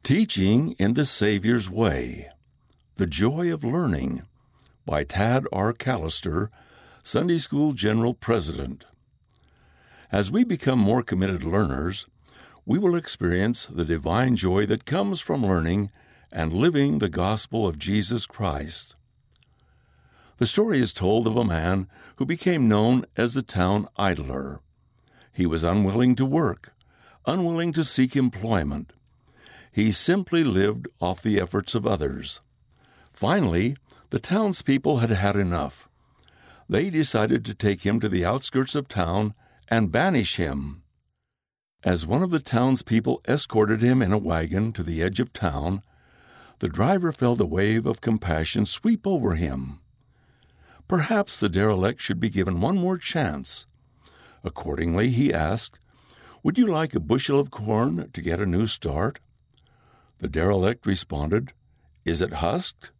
Teaching in the Savior's Way, The Joy of Learning, by Tad R. Callister, Sunday School General President. As we become more committed learners, we will experience the divine joy that comes from learning and living the gospel of Jesus Christ. The story is told of a man who became known as the town idler. He was unwilling to work, unwilling to seek employment. He simply lived off the efforts of others. Finally, the townspeople had had enough. They decided to take him to the outskirts of town and banish him. As one of the townspeople escorted him in a wagon to the edge of town, the driver felt a wave of compassion sweep over him. Perhaps the derelict should be given one more chance. Accordingly, he asked, "Would you like a bushel of corn to get a new start?" The derelict responded, "Is it husked?"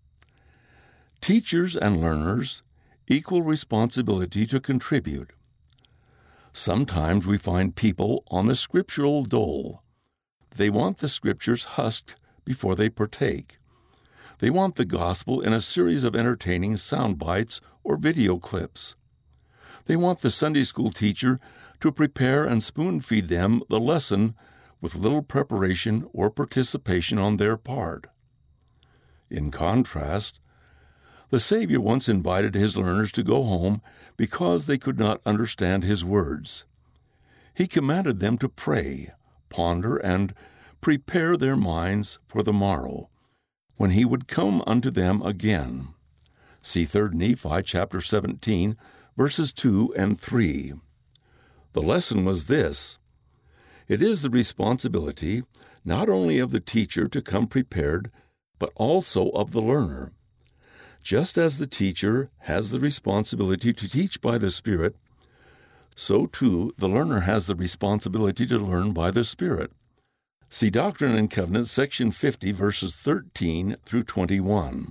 Teachers and learners, equal responsibility to contribute. Sometimes we find people on the scriptural dole. They want the scriptures husked before they partake. They want the gospel in a series of entertaining sound bites or video clips. They want the Sunday school teacher to prepare and spoon-feed them the lesson with little preparation or participation on their part. In contrast, the Savior once invited his learners to go home because they could not understand his words. He commanded them to pray, ponder, and prepare their minds for the morrow, when he would come unto them again. See 3 Nephi chapter 17, verses 2 and 3. The lesson was this: it is the responsibility not only of the teacher to come prepared, but also of the learner. Just as the teacher has the responsibility to teach by the Spirit, so too the learner has the responsibility to learn by the Spirit. See Doctrine and Covenants, section 50, verses 13 through 21.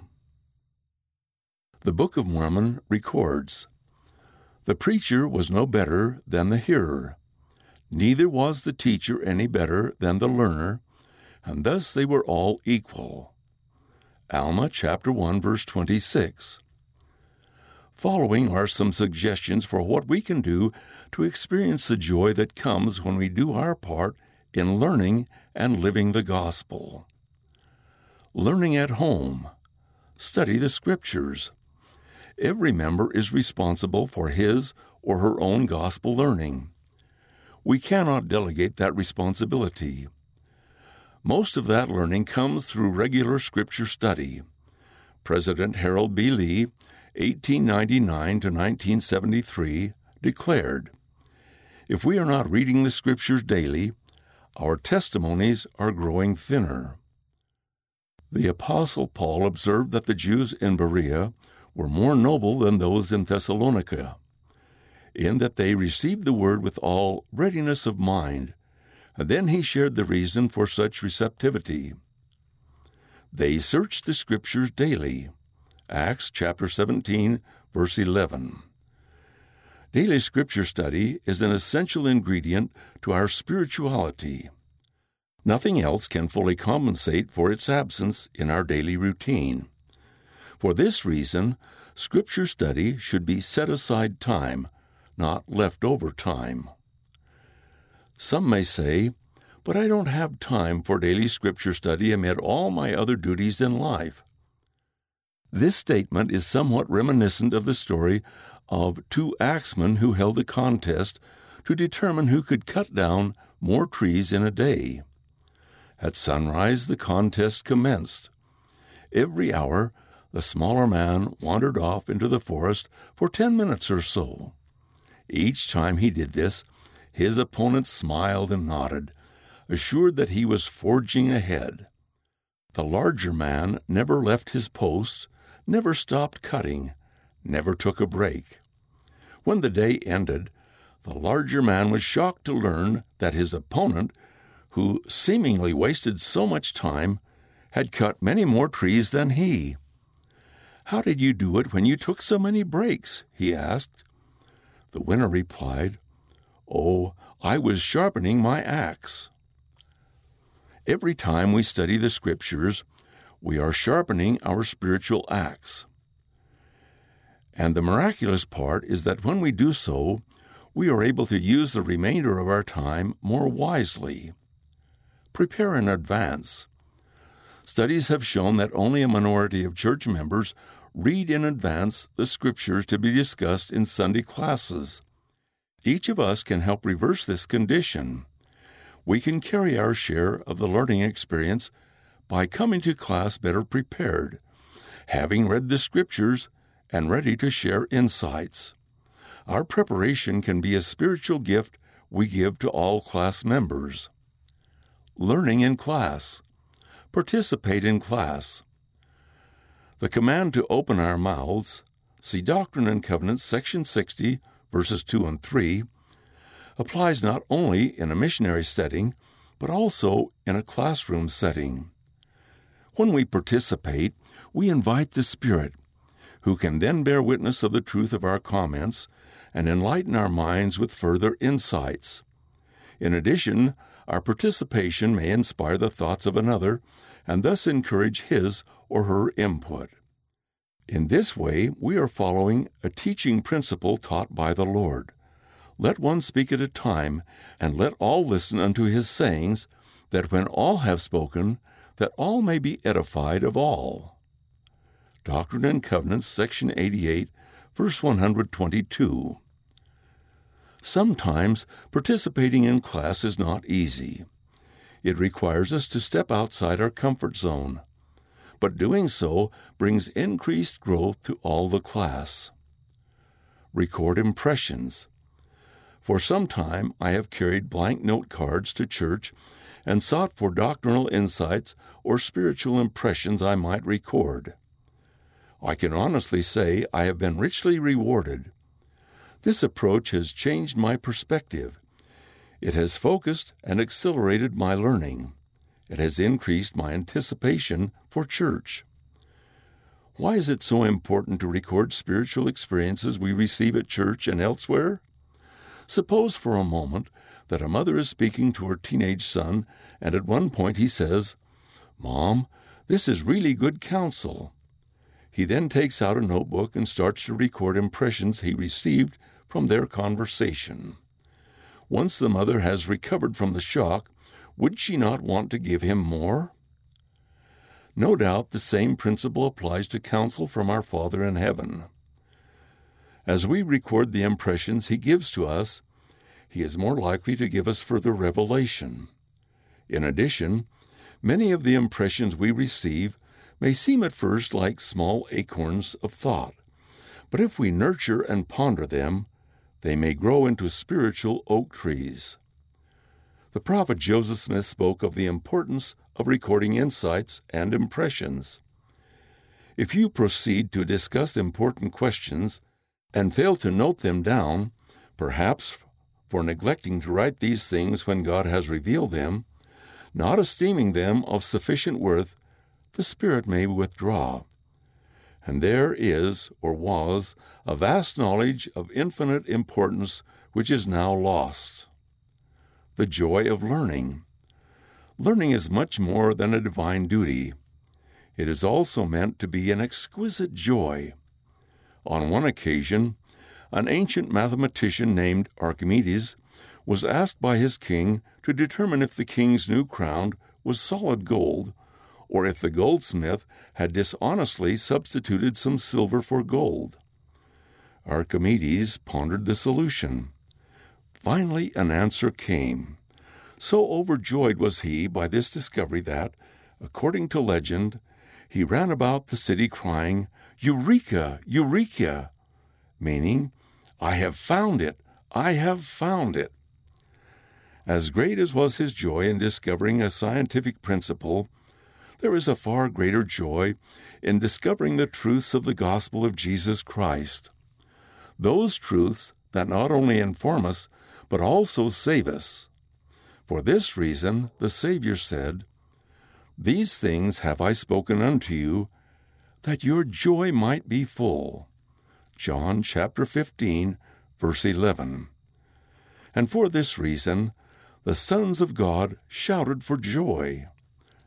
The Book of Mormon records, "The preacher was no better than the hearer, neither was the teacher any better than the learner, and thus they were all equal." Alma chapter 1, verse 26. Following are some suggestions for what we can do to experience the joy that comes when we do our part in learning and living the gospel. Learning at home. Study the Scriptures. Every member is responsible for his or her own gospel learning. We cannot delegate that responsibility. Most of that learning comes through regular Scripture study. President Harold B. Lee, 1899 to 1973, declared, "If we are not reading the Scriptures daily, our testimonies are growing thinner." The Apostle Paul observed that the Jews in Berea were more noble than those in Thessalonica, in that they received the word with all readiness of mind, and then he shared the reason for such receptivity. They searched the Scriptures daily. Acts chapter 17, verse 11. Daily Scripture study is an essential ingredient to our spirituality. Nothing else can fully compensate for its absence in our daily routine. For this reason, Scripture study should be set-aside time, not leftover time. Some may say, "But I don't have time for daily Scripture study amid all my other duties in life." This statement is somewhat reminiscent of the story of two axemen who held a contest to determine who could cut down more trees in a day. At sunrise, the contest commenced. Every hour, the smaller man wandered off into the forest for 10 minutes or so. Each time he did this, his opponent smiled and nodded, assured that he was forging ahead. The larger man never left his post, never stopped cutting, never took a break. When the day ended, the larger man was shocked to learn that his opponent, who seemingly wasted so much time, had cut many more trees than he. "How did you do it when you took so many breaks?" he asked. The winner replied, "Oh, I was sharpening my axe." Every time we study the Scriptures, we are sharpening our spiritual axe. And the miraculous part is that when we do so, we are able to use the remainder of our time more wisely. Prepare in advance. Studies have shown that only a minority of church members read in advance the Scriptures to be discussed in Sunday classes. Each of us can help reverse this condition. We can carry our share of the learning experience by coming to class better prepared, having read the Scriptures and ready to share insights. Our preparation can be a spiritual gift we give to all class members. Learning in class. Participate in class. The command to open our mouths, see Doctrine and Covenants, section 60, verses 2 and 3, applies not only in a missionary setting, but also in a classroom setting. When we participate, we invite the Spirit, who can then bear witness of the truth of our comments and enlighten our minds with further insights. In addition, our participation may inspire the thoughts of another and thus encourage his or her input. In this way, we are following a teaching principle taught by the Lord. Let one speak at a time, and let all listen unto his sayings, that when all have spoken, that all may be edified of all. Doctrine and Covenants, section 88, verse 122. Sometimes participating in class is not easy. It requires us to step outside our comfort zone, but doing so brings increased growth to all the class. Record impressions. For some time I have carried blank note cards to church and sought for doctrinal insights or spiritual impressions I might record. I can honestly say I have been richly rewarded. This approach has changed my perspective. It has focused and accelerated my learning. It has increased my anticipation for church. Why is it so important to record spiritual experiences we receive at church and elsewhere? Suppose for a moment that a mother is speaking to her teenage son, and at one point he says, "Mom, this is really good counsel." He then takes out a notebook and starts to record impressions he received from their conversation. Once the mother has recovered from the shock, would she not want to give him more? No doubt the same principle applies to counsel from our Father in heaven. As we record the impressions he gives to us, he is more likely to give us further revelation. In addition, many of the impressions we receive may seem at first like small acorns of thought, but if we nurture and ponder them, they may grow into spiritual oak trees. The prophet Joseph Smith spoke of the importance of recording insights and impressions. If you proceed to discuss important questions and fail to note them down, perhaps for neglecting to write these things when God has revealed them, not esteeming them of sufficient worth, the Spirit may withdraw. And there is, or was, a vast knowledge of infinite importance which is now lost. The joy of learning. Learning is much more than a divine duty. It is also meant to be an exquisite joy. On one occasion, an ancient mathematician named Archimedes was asked by his king to determine if the king's new crown was solid gold, or if the goldsmith had dishonestly substituted some silver for gold. Archimedes pondered the solution. Finally, an answer came. So overjoyed was he by this discovery that, according to legend, he ran about the city crying, "Eureka! Eureka!" meaning, "I have found it! I have found it!" As great as was his joy in discovering a scientific principle, there is a far greater joy in discovering the truths of the gospel of Jesus Christ. Those truths that not only inform us, but also save us. For this reason the Savior said, "These things have I spoken unto you, that your joy might be full." John chapter 15, verse 11. And for this reason, the sons of God shouted for joy.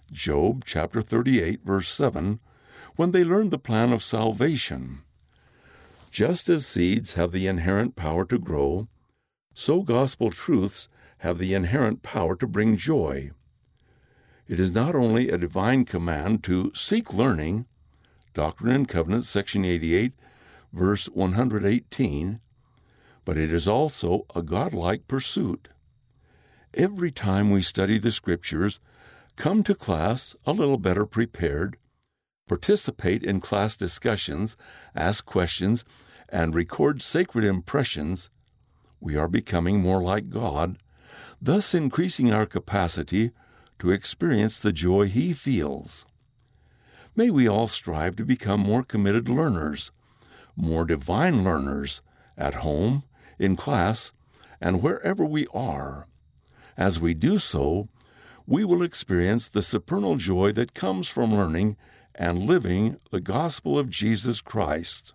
Job chapter 38, verse 7, when they learned the plan of salvation. Just as seeds have the inherent power to grow, so gospel truths have the inherent power to bring joy. It is not only a divine command to seek learning, Doctrine and Covenants, section 88, verse 118, but it is also a godlike pursuit. Every time we study the Scriptures, come to class a little better prepared, participate in class discussions, ask questions, and record sacred impressions, we are becoming more like God, thus increasing our capacity to experience the joy He feels. May we all strive to become more committed learners, more divine learners, at home, in class, and wherever we are. As we do so, we will experience the supernal joy that comes from learning and living the gospel of Jesus Christ.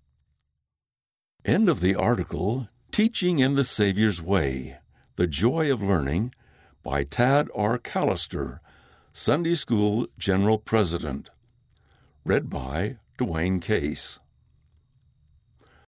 End of the article, Teaching in the Savior's Way, The Joy of Learning, by Tad R. Callister, Sunday School General President. Read by Dwayne Case.